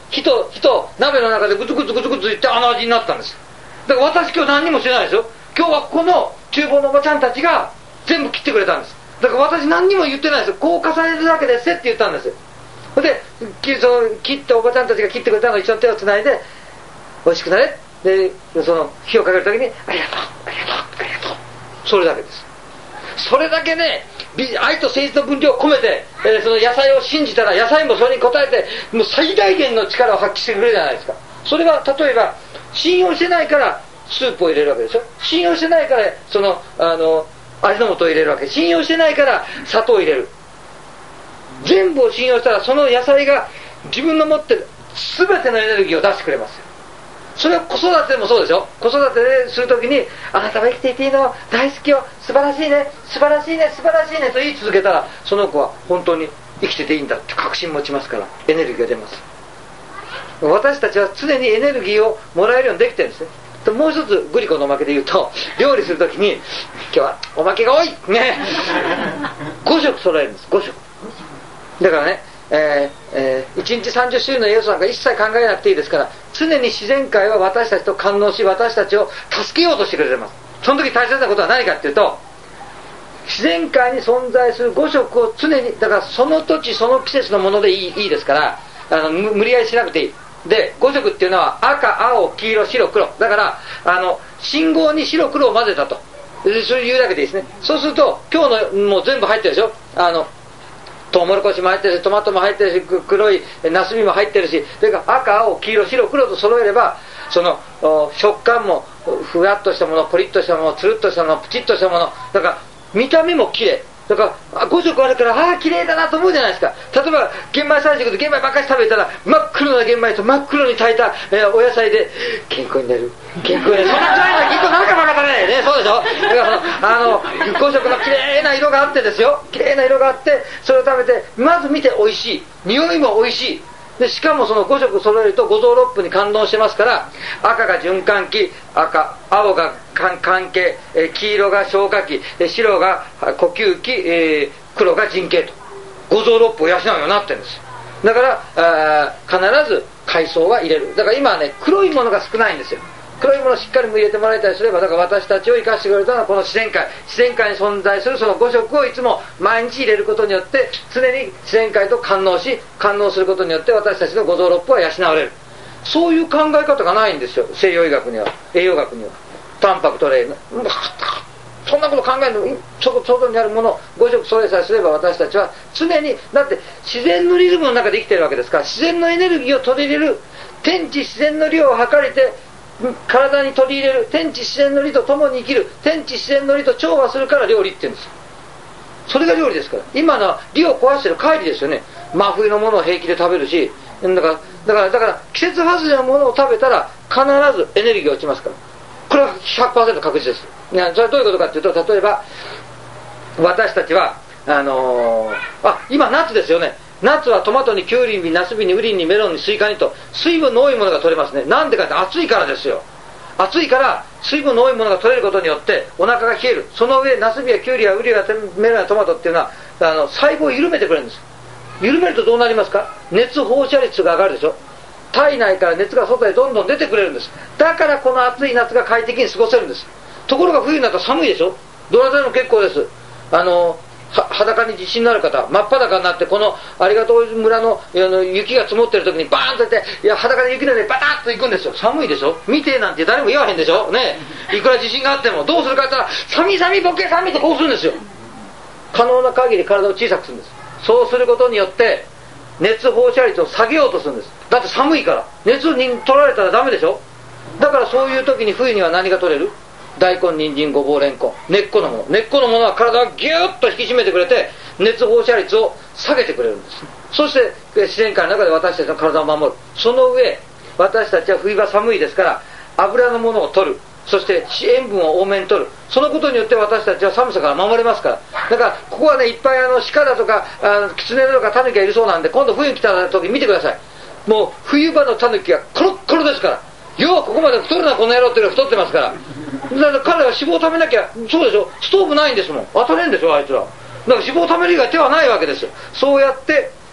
火と火と鍋の中でグツグツグツグツいってあの味になったんです。だから私今日何にもしてないですよ。今日はこの厨房のおばちゃんたちが全部切ってくれたんです。だから私何にも言ってないですよ。こう重ねるだけですって言ったんです。でその切ったおばちゃんたちが切ってくれたのを一緒に手をつないで美味しくなれでその火をかけるときにありがとうありがとうありがとう、それだけです。それだけね愛と誠実の分量を込めて、えー、その野菜を信じたら野菜もそれに応えてもう最大限の力を発揮してくれるじゃないですか。それは例えば信用してないからスープを入れるわけでしょ。信用してないからそのあの味の素を入れるわけ。信用してないから砂糖を入れる。全部を信用したらその野菜が自分の持ってる全てのエネルギーを出してくれますよ。それは子育てでもそうですよ。子育てでするときにあなたは生きていていいの大好きよ素晴らしいね素晴らしいね素晴らしいねと言い続けたらその子は本当に生きてていいんだって確信持ちますからエネルギーが出ます。私たちは常にエネルギーをもらえるようにできてるんですね。もう一つグリコのおまけで言うと料理するときに今日はおまけが多いねご食揃えるんです。ご食だからね、えーえー、いちにちさんじゅっしゅるいの栄養素なんか一切考えなくていいですから常に自然界は私たちと感応し私たちを助けようとしてくれてます。その時大切なことは何かっていうと自然界に存在するご食を常にだからその土地その季節のものでいい、いいですからあの無理やりしなくていい。でご色っていうのは赤青黄色白黒だからあの信号に白黒を混ぜたとそれ言うだけでいいですね。そうすると今日のもう全部入ってるでしょ。あのトウモロコシも入ってるしトマトも入ってるし黒いナスビも入ってるしそれから赤青黄色白黒と揃えればその食感もふわっとしたものポリッとしたものつるっとしたものプチッとしたものだから見た目も綺麗だからご色あるからああ綺麗だなと思うじゃないですか。例えば玄米菜食で玄米ばっかり食べたら真っ黒な玄米と真っ黒に炊いた、えー、お野菜で健康になる健康になるそんな暗いのはきっとなんかバカだねねそうでしょ。だからあのご色の綺麗な色があってですよ綺麗な色があってそれを食べてまず見て美味しい匂いも美味しいでしかもそのご色揃えると五臓六腑に感動してますから赤が循環器赤青が関係、えー、黄色が消化器白が呼吸器、えー、黒が腎系と五臓六腑を養うようになってるんです。だからあ必ず海藻は入れる。だから今はね黒いものが少ないんですよ。黒いものをしっかりも入れてもらえたりすればだから私たちを生かしてくれたのはこの自然界自然界に存在するそのご色をいつも毎日入れることによって常に自然界と感応し感応することによって私たちの五臓六腑は養われる。そういう考え方がないんですよ西洋医学には栄養学には。タンパク取れそんなこと考えるのそこ外にあるものをご色それさえすれば私たちは常にだって自然のリズムの中で生きてるわけですから自然のエネルギーを取り入れる天地自然の理を測りて体に取り入れる天地自然の理と共に生きる天地自然の理と調和するから料理って言うんですよ。それが料理ですから今のは理を壊してる乖離ですよね。真冬のものを平気で食べるしだからだからだから季節外れのものを食べたら必ずエネルギーが落ちますからこれは ひゃくパーセント 確実です。それはどういうことかというと例えば私たちはあのー、あ今夏ですよね。夏はトマトにキュウリにナスビにウリにメロンにスイカにと水分の多いものが取れますね。なんでかって暑いからですよ。暑いから水分の多いものが取れることによってお腹が冷える。その上ナスビやキュウリやウリやメロンやトマトっていうのはあの細胞を緩めてくれるんです。緩めるとどうなりますか。熱放射率が上がるでしょ。体内から熱が外へどんどん出てくれるんです。だからこの暑い夏が快適に過ごせるんです。ところが冬になったら寒いでしょ。どなたでも結構です。あの裸に自信のある方真っ裸になってこのありがとう村 の, あの雪が積もってる時にバーンとやっていや裸で雪の上でバタッと行くんですよ。寒いでしょ。見てなんて誰も言わへんでしょね。いくら自信があってもどうするかって言ったら寒い寒いボケ寒いってこうするんですよ。可能な限り体を小さくするんです。そうすることによって熱放射率を下げようとするんです。だって寒いから熱に取られたらダメでしょ。だからそういう時に冬には何が取れる。大根、人参、ごぼう、レンコン根っこのもの根っこのものは体をギューッと引き締めてくれて熱放射率を下げてくれるんです。そして自然界の中で私たちの体を守る。その上私たちは冬場寒いですから油のものを取る。そして塩分を多めに取る。そのことによって私たちは寒さから守れますから。だからここはねいっぱいあの鹿だとかあキツネだとかタヌキがいるそうなんで今度冬に来た時見てください。もう冬場のタヌキがコロッコロですから。ようここまで太るなこの野郎っていうのは太ってますから。だから彼は脂肪を食べなきゃそうでしょ。ストーブないんですもん。当たれんでしょあいつら。だから脂肪を食べる以外手はないわけですよ。そうやって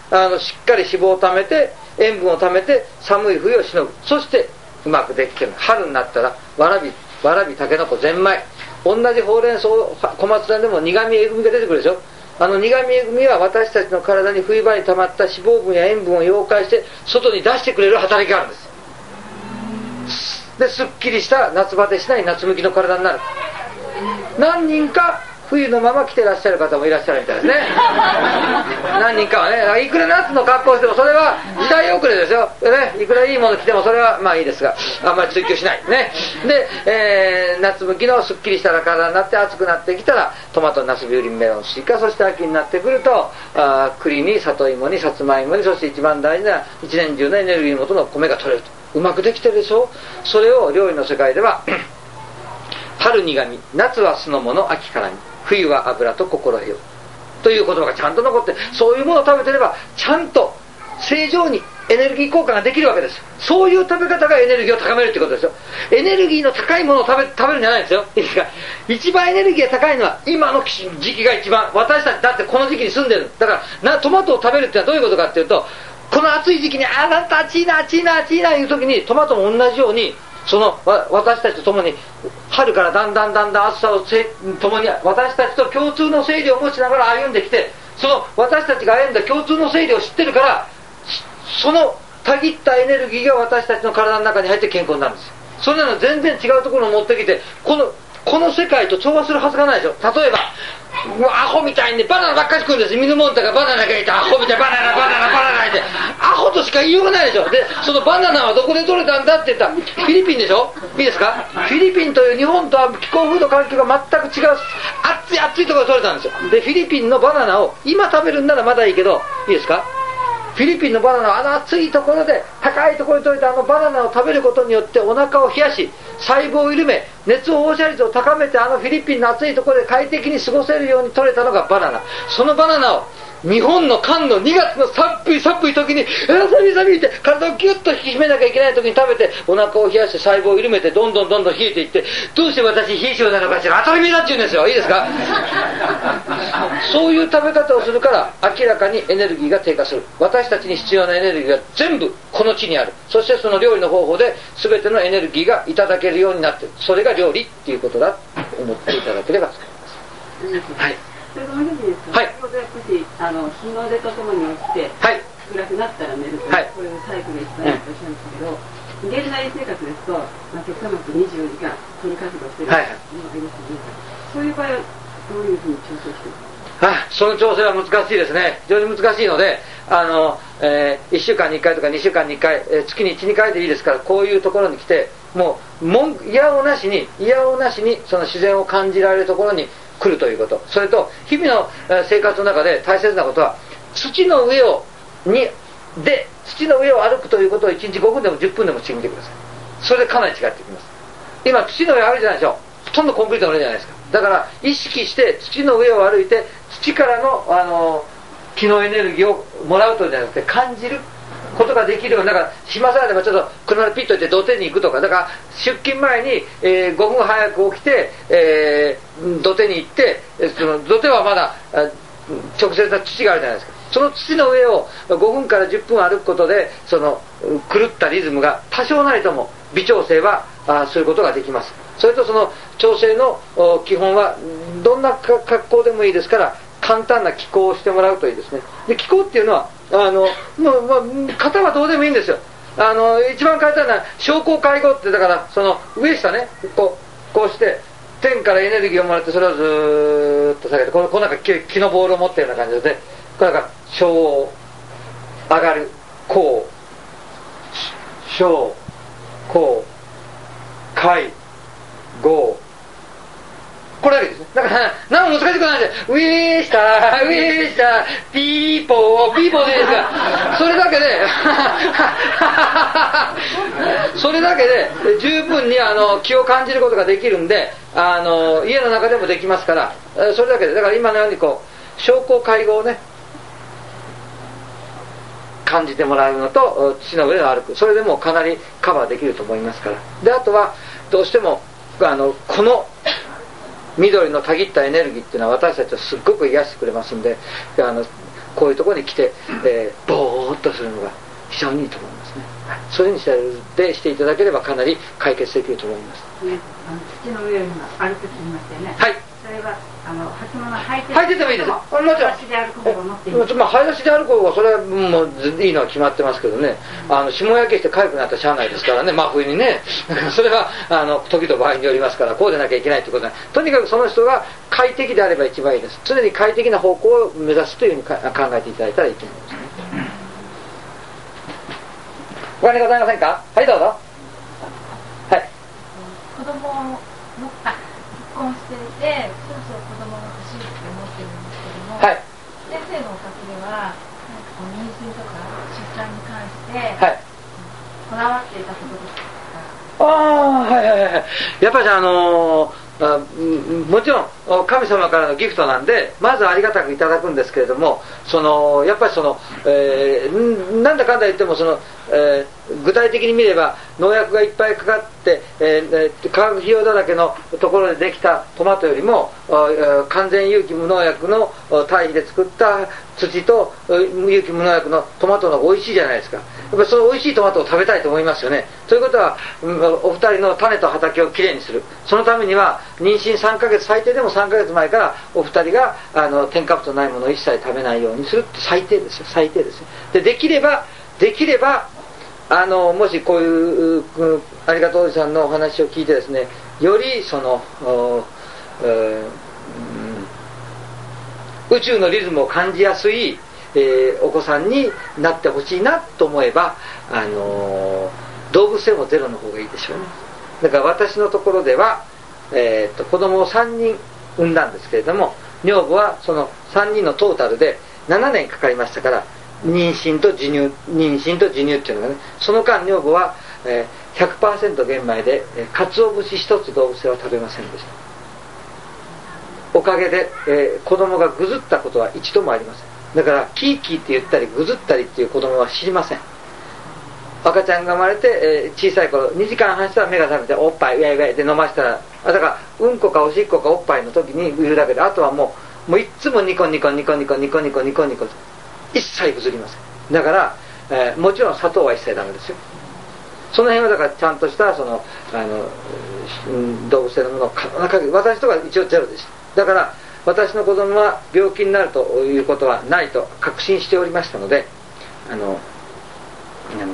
あのしっかり脂肪をためて塩分をためて寒い冬をしのぐ。そしてうまくできてる。春になったらわらびわらびたけのこゼンマイ、同じほうれん草小松菜でも苦味えぐみが出てくるでしょ。あの苦味えぐみは私たちの体に冬場に溜まった脂肪分や塩分を溶解して外に出してくれる働きがあるんです。ですっきりした夏バテしない夏向きの体になる。何人か冬のまま来てらっしゃる方もいらっしゃるみたいですね何人かはね、いくら夏の格好をしてもそれは時代遅れですよ、ね、いくらいいもの着てもそれはまあいいですが、あんまり追求しないね。で、えー、夏向きのすっきりした体になって暑くなってきたらトマト、ナスビ、ウリ、メロン、スイカ、そして秋になってくるとあ栗に里芋にさつまいもに、そして一番大事な一年中のエネルギー元の米が取れると。うまくできてるでしょ。それを料理の世界では春苦味、夏は酢の物、秋辛味、冬は油と心得よという言葉がちゃんと残って、そういうものを食べてればちゃんと正常にエネルギー交換ができるわけです。そういう食べ方がエネルギーを高めるってことですよ。エネルギーの高いものを食べ、食べるんじゃないですよ。いいですか。一番エネルギーが高いのは今の時期が一番、私たちだってこの時期に住んでる。だからなトマトを食べるってのはどういうことかっていうと、この暑い時期にあなんと暑いな暑いな暑いないう時にトマトも同じように、その私たちと共に春からだんだんだんだん暑さを共に私たちと共通の生理を持ちながら歩んできて、その私たちが歩んだ共通の生理を知ってるから、そのたぎったエネルギーが私たちの体の中に入って健康になるんですよ。それなの全然違うところを持ってきて、このこの世界と調和するはずがないでしょ。例えばもうアホみたいにバナナばっかり食うんです。ミヌモンタがバナナがいてアホみたいにバナナバナナバナナってアホとしか言いようがないでしょ。でそのバナナはどこで取れたんだって言ったらフィリピンでしょ。いいですか。フィリピンという日本とは気候風土環境が全く違う暑い暑いところで取れたんですよ。でフィリピンのバナナを今食べるんならまだいいけど、いいですか。フィリピンのバナナはあの暑いところで高いところに取れたあのバナナを食べることによってお腹を冷やし細胞を緩め熱放射率を高めて、あのフィリピンの暑いところで快適に過ごせるように取れたのがバナナ。そのバナナを日本の寒のにがつの寒い寒い時に寒い寒いって体をギュッと引き締めなきゃいけない時に食べてお腹を冷やして細胞を緩めてどんどんどんどん冷えていって、どうして私冷え性なのかしら、当たり前だって言うんですよ。いいですかそういう食べ方をするから明らかにエネルギーが低下する。私たちに必要なエネルギーが全部この地にある。そしてその料理の方法で全てのエネルギーがいただけるようになっている。それが料理っていうことだと思っていただければ使います。はい。 それともう一つですか。はい。先ほど少しあの日の出とともに起きて、はい、暗くなったら寝るという、はい、これをサイクルにしたいとおっしゃるんですけど、うん、現代生活ですと、まあ、極端なくにじゅうよじかんフル活動してるのがいいですよね。そういう場合はどういうふうに調整してるんですか。 あ、その調整は難しいですね。非常に難しいので、あの、えー、いっしゅうかんにいっかいとかにしゅうかんにいっかい、えー、月にいち、にかいでいいですから、こういうところに来てもう文いやおなしにいやおなしにその自然を感じられるところに来るということ。それと日々の生活の中で大切なことは土の上をにで土の上を歩くということをいちにちごふんでもじゅっぷんでもしてみてください。それでかなり違ってきます。今土の上歩いてないでしょ。ほとんどコンクリートの上じゃないですか。だから意識して土の上を歩いて土からの、あの気のエネルギーをもらうとじゃなくて感じることができるように。だから暇さえあればちょっと車でピッと行って土手に行くとか、だから出勤前に、えー、ごふん早く起きて、えー、土手に行って、その土手はまだ直接な土があるじゃないですか。その土の上をごふんからじゅっぷん歩くことでその狂ったリズムが多少なりとも微調整はあすることができます。それとその調整の基本はどんな格好でもいいですから簡単な気候をしてもらうといいですね。で気候っていうのはあの、まあまあ、型はどうでもいいんですよ。あの一番簡単な昇降介護って、だからその上下ねこうこうして天からエネルギーをもらってそれをずーっと下げて、このこのなんか 木, 木のボールを持ってるような感じで、これが昇上がる降昇降介護、これだけですね。だから何も難しくないんで、ウィーしたウィーしたピーポーピーポーでいいですからそれだけでそれだけで十分にあの気を感じることができるんで、あの家の中でもできますから、それだけで、だから今のようにこう昇降介護をね感じてもらうのと土の上を歩く、それでもかなりカバーできると思いますから。であとはどうしてもあのこの緑のたぎったエネルギーっていうのは私たちをすっごく癒してくれますんで、あのこういうところに来て、えー、ぼーっとするのが非常にいいと思いますね。そういうふうにしてしていただければかなり解決できると思います。 ね、あの土の上に歩くと言いましたよね。 はい。 それはあの履物履いて履いててもいいです。もちろん。 裸足で歩く方が持っていい。 まあ裸足で歩く方がそれはもういいのは決まってますけどね。うん、あの霜焼けして痒くなったらしゃあないですからね。真冬にね。それはあの時と場合によりますからこうでなきゃいけないということで、とにかくその人が快適であれば一番いいです。常に快適な方向を目指すというふうに考えていただいたらいいと思いますね。お金ございませんか？はい、どうぞ。はい。 子供のあ結婚していて、そろそろ子供が欲しいって思ってるんですけども、 はい、 先生のお宅ではなんかこう妊娠とか出産に関して、 はい、 こだわっていたことですか？ ああ、はいはいはい。やっぱりあのーあもちろん神様からのギフトなんでまずありがたくいただくんですけれども、そのやっぱりその、えー、なんだかんだ言ってもその、えー、具体的に見れば農薬がいっぱいかかって、えー、化学肥料だらけのところでできたトマトよりも完全有機無農薬の堆肥で作った土と有機無農薬のトマトの方が美味しいじゃないですか。やっぱりその美味しいトマトを食べたいと思いますよね。ということはお二人の種と畑をきれいにする、そのためには妊娠さんかげつ、最低でもさんかげつまえからお二人があの添加物のないものを一切食べないようにするって最低ですよ。最低ですよ。でできればできればあのもしこういうありがとうおじさんのお話を聞いてですね、よりその、えー、宇宙のリズムを感じやすい、えー、お子さんになってほしいなと思えば、あのー、動物性もゼロの方がいいでしょうね。だから私のところでは、えー、と子供をさんにん産んだんですけれども、女房はそのさんにんのトータルでななねんかかりましたから、妊娠と授乳妊娠と授乳っていうのがね、その間女房は、えー、ひゃくパーセント 玄米で、えー、鰹節一つ動物性は食べませんでした。おかげで、えー、子供がぐずったことは一度もありません。だからキーキーって言ったりぐずったりっていう子供は知りません。赤ちゃんが生まれて、えー、小さい頃にじかんはんしたら目が覚めておっぱいウェイウェイで飲ましたら、だからうんこかおしっこかおっぱいの時にいるだけで、あとはもうもういっつもニコニコニコニコニコニコニコニコ一切ぐずりません。だから、えー、もちろん砂糖は一切ダメですよ。その辺はだからちゃんとしたそのあの、うん、動物性のものを可能な限り、私とか一応ゼロでした。だから私の子供は病気になるということはないと確信しておりましたので、あのあの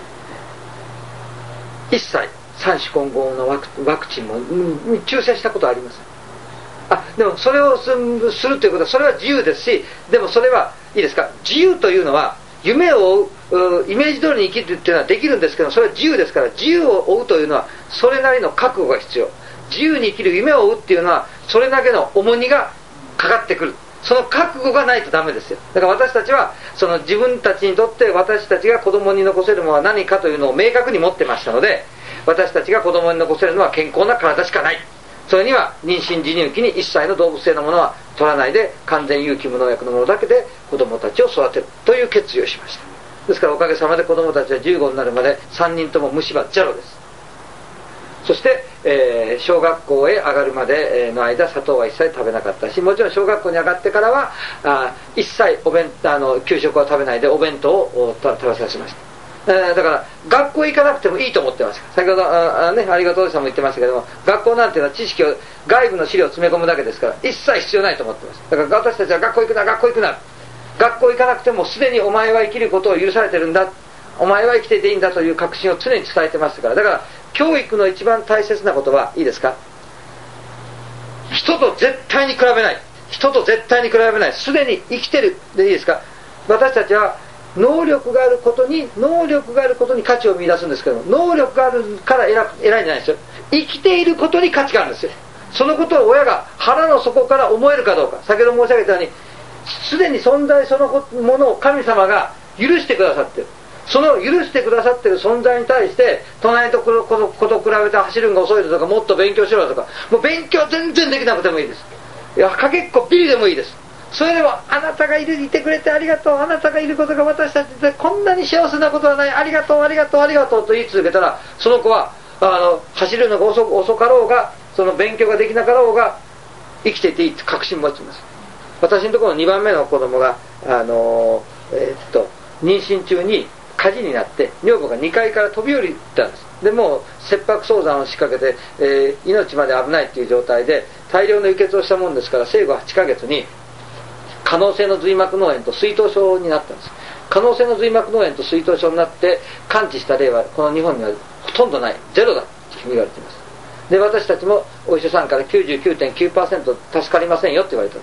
一切三種混合のワク、ワクチンも、うん、注射したことはありません。あ、でもそれをするということはそれは自由ですし、でもそれはいいですか、自由というのは夢を追うイメージ通りに生きるっていうのはできるんですけど、それは自由ですから、自由を追うというのはそれなりの覚悟が必要。自由に生きる夢を追うっていうのはそれだけの重荷がかかってくる。その覚悟がないとダメですよ。だから私たちはその自分たちにとって私たちが子供に残せるものは何かというのを明確に持ってましたので、私たちが子供に残せるのは健康な体しかない。それには妊娠授乳期に一切の動物性のものは取らないで、完全有機無農薬のものだけで子供たちを育てるという決意をしました。ですからおかげさまで子供たちはじゅうごになるまでさんにんとも虫歯ゼロです。そして、えー、小学校へ上がるまでの間砂糖は一切食べなかったし、もちろん小学校に上がってからはあ一切お弁あの給食は食べないでお弁当を食べさせました。えー、だから学校行かなくてもいいと思ってました。先ほど あ, あ、ね、ありがとうおじさんも言ってましたけども、学校なんていうのは知識を外部の資料を詰め込むだけですから一切必要ないと思ってました。だから私たちは学校行くな学校行くな、学校行かなくてもすでにお前は生きることを許されてるんだ、お前は生きていていいんだという確信を常に伝えてましたから。だから教育の一番大切なことはいいですか、人と絶対に比べない、人と絶対に比べない、すでに生きてるでいいですか。私たちは能力があることに能力があることに価値を見出すんですけども、能力があるから偉いんじゃないですよ。生きていることに価値があるんですよ。そのことを親が腹の底から思えるかどうか。先ほど申し上げたようにすでに存在そのものを神様が許してくださってる。その許してくださっている存在に対して隣とこと比べて走るのが遅いとか、もっと勉強しろとか、もう勉強全然できなくてもいいです。いやかけっこビリでもいいです。それでもあなたがいるいてくれてありがとう、あなたがいることが私たちでこんなに幸せなことはない、ありがとうありがとうありがとうと言い続けたら、その子はあの走るのが 遅, 遅かろうがその勉強ができなかろうが生きていていいって確信を持ちます。 私のところのにばんめの子供があのー、えー、っと妊娠中に火事になって女房がにかいから飛び降りたんです。でもう切迫早産を仕掛けて、えー、命まで危ないっていう状態で大量の輸血をしたもんですから、生後はちかげつに可能性の髄膜脳炎と水頭症になったんです。可能性の髄膜脳炎と水頭症になって完治した例はこの日本にはほとんどない、ゼロだと言われています。で私たちもお医者さんから きゅうじゅうきゅうてんきゅうパーセント 助かりませんよって言われたんです。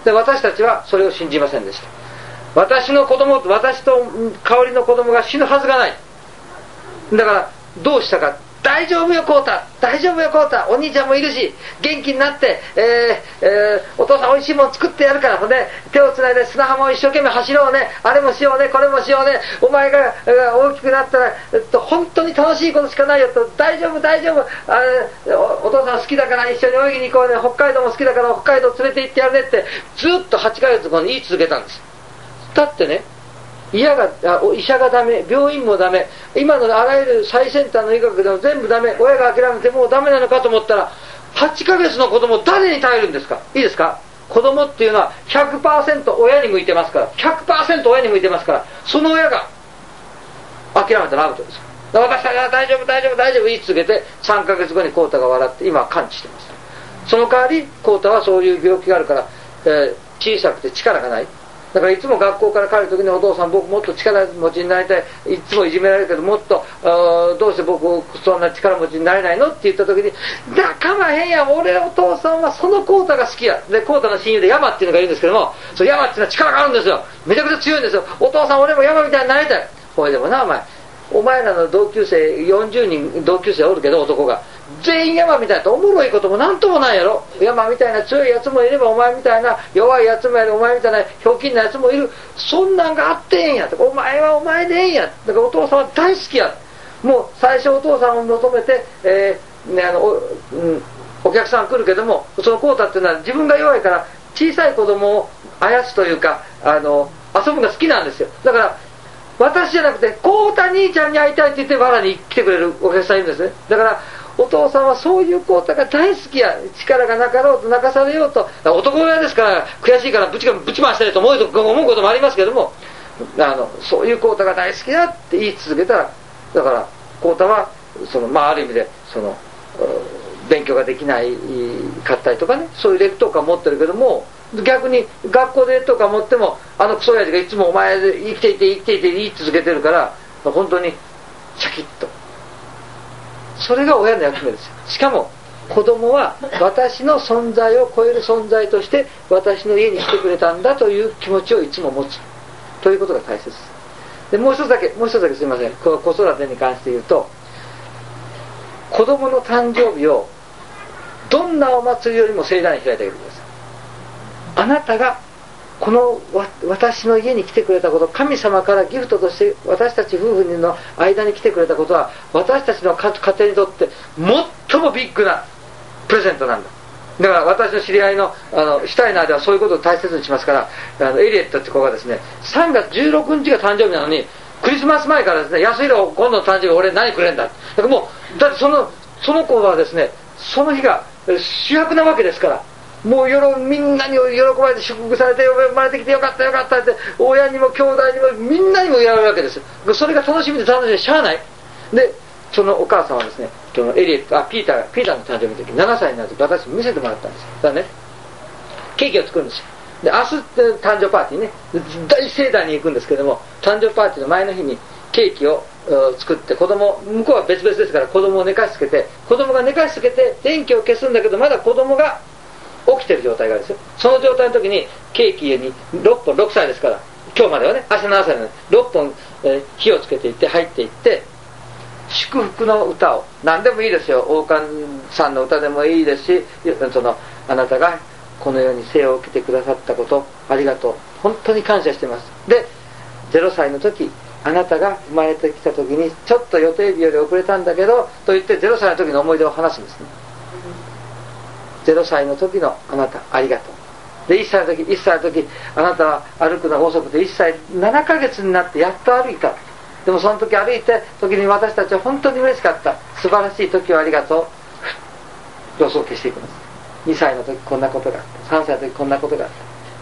で私たちはそれを信じませんでした。私の子供と私と香織の子供が死ぬはずがない。だからどうしたか、大丈夫よコウタ、大丈夫よコウタ、お兄ちゃんもいるし元気になって、えーえー、お父さんおいしいもの作ってやるから、ほんで手をつないで砂浜を一生懸命走ろうね、あれもしようねこれもしようね、お前が大きくなったら、えっと、本当に楽しいことしかないよと、大丈夫大丈夫、あお, お父さん好きだから一緒に泳ぎに行こうね、北海道も好きだから北海道連れて行ってやるねってずっとはちかげつ後に言い続けたんです。だってね、嫌が医者がダメ、病院もダメ、今のあらゆる最先端の医学でも全部ダメ、親が諦めてもうダメなのかと思ったら、はちかげつの子供誰に耐えるんですか。いいですか、子供っていうのは ひゃくパーセント 親に向いてますから、 ひゃくパーセント 親に向いてますから、その親が諦めたらアウトです。私たちは大丈夫大丈夫大丈夫言い続けてさんかげつごにコウタが笑って今は完治してます。その代わりコウタはそういう病気があるから、えー、小さくて力がない。だからいつも学校から帰るときに、お父さん僕もっと力持ちになりたい、いつもいじめられるけどもっとどうして僕そんな力持ちになれないのって言ったときに、だかまへんや、俺お父さんはそのコウタが好きや。でコウタの親友でヤマっていうのがいるんですけども、そのヤマっていうのは力があるんですよ、めちゃくちゃ強いんですよ。お父さん俺もヤマみたいになりたい。ほいでもな、お前お前らの同級生よんじゅうにん同級生おるけど、男が全員山みたいなとおもろいこともなんともないやろ。山みたいな強いやつもいれば、お前みたいな弱いやつもいる、お前みたいなひょうきんなやつもいる。そんなんがあってええんやと、お前はお前でええんや。だからお父さんは大好きや。もう最初お父さんを求めて、えーね、あの お,、うん、お客さん来るけども、そのコウタっていうのは自分が弱いから小さい子供をあやすというか、あの遊ぶのが好きなんですよ。だから私じゃなくてコウタ兄ちゃんに会いたいって言ってわらに来てくれるお客さんいるんですね。だからお父さんはそういうコウタが大好きや。力がなかろうと泣かされようと、男親ですから悔しいからぶちぶち回したいと思うこともありますけども、あのそういうコウタが大好きだって言い続けたら、だからコウタはその、まあ、ある意味でその勉強ができないかったりとかね、そういう劣等感持ってるけども、逆に学校で劣等感持っても、あのクソ親父がいつもお前で生きていて生きていて言い続けてるから、本当にシャキッと、それが親の役目ですよ。しかも子供は私の存在を超える存在として私の家に来てくれたんだという気持ちをいつも持つということが大切です。でもう一つだけもう一つだけすいません、この子育てに関して言うと、子供の誕生日をどんなお祭りよりも盛大に開いてあげてください。あなたがこの私の家に来てくれたこと、神様からギフトとして私たち夫婦の間に来てくれたことは、私たちの家庭にとって最もビッグなプレゼントなんだ。だから私の知り合い の, あのシュタイナーではそういうことを大切にしますから、あのエリエットって子がですね、さんがつじゅうろくにちが誕生日なのにクリスマス前からですね、安弘今度の誕生日俺何くれんだ、だからもうだってそのその子はですね、その日が主役なわけですから、もうよろみんなに喜ばれて祝福されて、生まれてきてよかったよかったって、親にも兄弟にもみんなにも言われるわけです。それが楽しみで楽しみでしゃあない。でそのお母さんはですね、そのエリエットあピーターピーターの誕生日の時ななさいになると私見せてもらったんですよ。だからね、ケーキを作るんですよ。で明日誕生パーティーね、大盛大に行くんですけども、誕生パーティーの前の日にケーキを作って、子供向こうは別々ですから子供を寝かしつけて、子供が寝かしつけて電気を消すんだけど、まだ子供が起きてる状態があるんですよ。その状態の時にケーキにろっぽん、ろくさいですから今日まではね、明日ななさいなのでろっぽん、えー、火をつけていって入っていって、祝福の歌を何でもいいですよ、王冠さんの歌でもいいですし、そのあなたがこの世に生を受けてくださったことありがとう、本当に感謝してます。でゼロさいの時、あなたが生まれてきた時にちょっと予定日より遅れたんだけどと言ってゼロさいの時の思い出を話すんですね。ゼロさいの時のあなたありがとう。でいっさいの時いっさいの時あなたは歩くのが遅くていっさいななかげつになってやっと歩いた。でもその時歩いて時に私たちは本当に嬉しかった、素晴らしい時をありがとう。様子を消していきます。にさいの時こんなことがあった、さんさいの時こんなことがあった、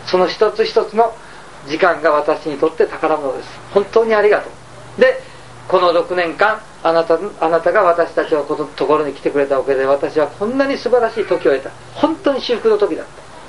その一つ一つの時間が私にとって宝物です。本当にありがとう。でこのろくねんかんあなた、あなたが私たちのこのところに来てくれたおかげで、私はこんなに素晴らしい時を得た。本当に至福の時だった。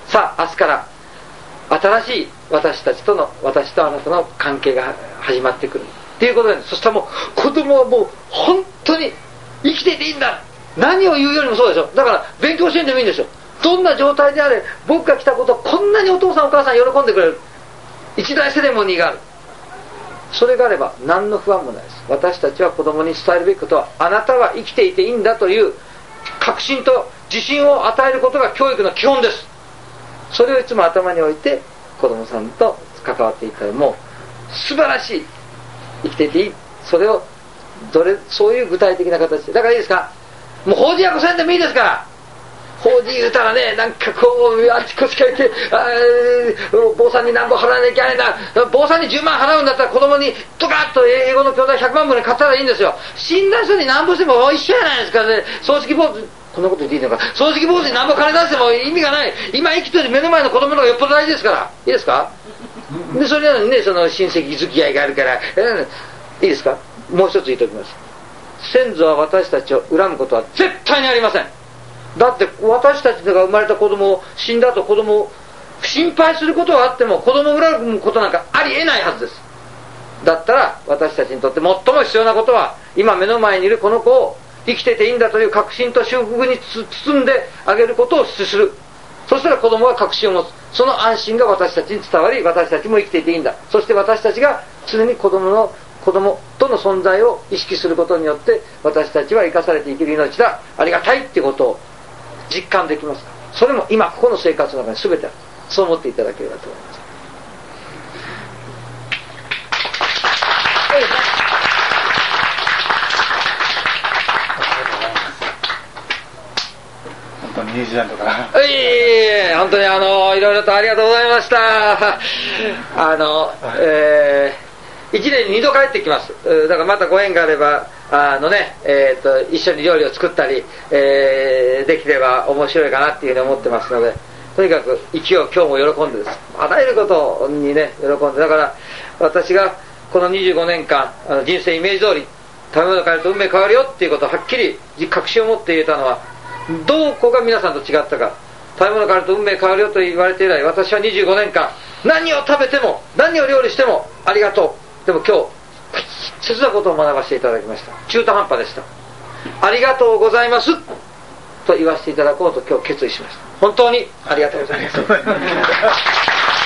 さあ明日から新しい私たちとの、私とあなたの関係が始まってくるっていうことで、そしたらもう子供はもう本当に生きていていいんだ、何を言うよりもそうでしょ。だから勉強してんでもいいんですよ。どんな状態であれ、僕が来たことをこんなにお父さんお母さん喜んでくれる、一大セレモニーがある。それがあれば何の不安もないです。私たちは子供に伝えるべきことは、あなたは生きていていいんだという確信と自信を与えることが教育の基本です。それをいつも頭に置いて子供さんと関わっていったら、もう素晴らしい、生きていていい、それをどれそういう具体的な形で、だからいいですか、もう法事役せんでもいいですから。法事言うたらね、なんかこうあっちこっち書いて、あ坊さんに何本払わなきゃいけないな、坊さんにじゅうまん払うんだったら子供にドカッと英語の教材ひゃくまんぶんに買ったらいいんですよ。死んだ人に何本しても一緒じゃないですかね。葬式坊主、こんなこと言っていいのか、葬式坊主に何本金出しても意味がない。今生きてる目の前の子供の方がよっぽど大事ですから。いいですか。でそれなのにね、その親戚付き合いがあるから、えー、いいですか。もう一つ言っておきます。先祖は私たちを恨むことは絶対にありません。だって私たちが生まれた子供を、死んだ後子供を心配することはあっても、子供を恨むことなんかありえないはずです。だったら私たちにとって最も必要なことは、今目の前にいるこの子を生きてていいんだという確信と祝福に包んであげることをする。そしたら子供は確信を持つ。その安心が私たちに伝わり、私たちも生きていていいんだ。そして私たちが常に子供の子供との存在を意識することによって、私たちは生かされて生きる命だ、ありがたいってことを実感できます。それも今ここの生活の中に全てある。そう思っていただければと思います。 本当にニュージーランドから。 いえいえ、本当にあのいろいろとありがとうございました。あの、えー、いちねんににど帰ってきます。だからまたご縁があれば。あのねえー、と一緒に料理を作ったり、えー、できれば面白いかなっていうふうに思ってますので、とにかく生きよう今日も喜んでです、あらゆることにね喜んで、だから私がこのにじゅうごねんかんあの人生イメージ通り食べ物変えると運命変わるよっていうことをはっきり確信を持って言えたのは、どこが皆さんと違ったか。食べ物変えると運命変わるよと言われて以来、私はにじゅうごねんかん何を食べても何を料理してもありがとう、でも今日切なことを学ばせていただきました。中途半端でした。ありがとうございますと言わせていただこうと今日決意しました。本当にありがとうございます。